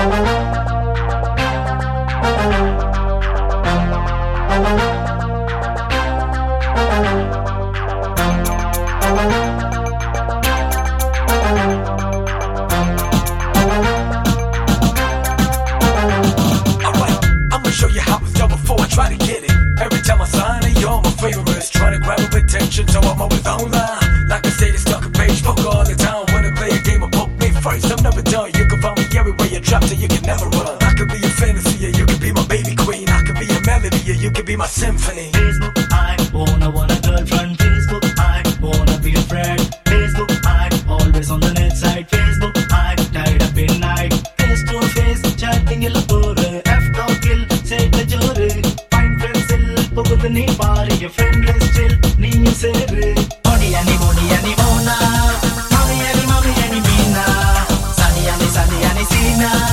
Show you how it's done before I try to get it. Every time I sign it, you're my favorites. Trying to grab up attention, so I'm always online. Like I say, stuck a page, poke all the time. Wanna play a game of poke me first. I'm never done. You can find me everywhere you drop, so you can never run. I could be a fantasy, or you could be my baby queen. I could be a melody, or you could be my symphony. Facebook, I want a girlfriend. Facebook, I wanna be a friend. Facebook, I always on the net side. Facebook, I tied up in night. Face to face, chatting in the find friends ill, puguthu nee paari, your friend is still, nee seru. Moni ani mona, mami ani meena, sani ani sina.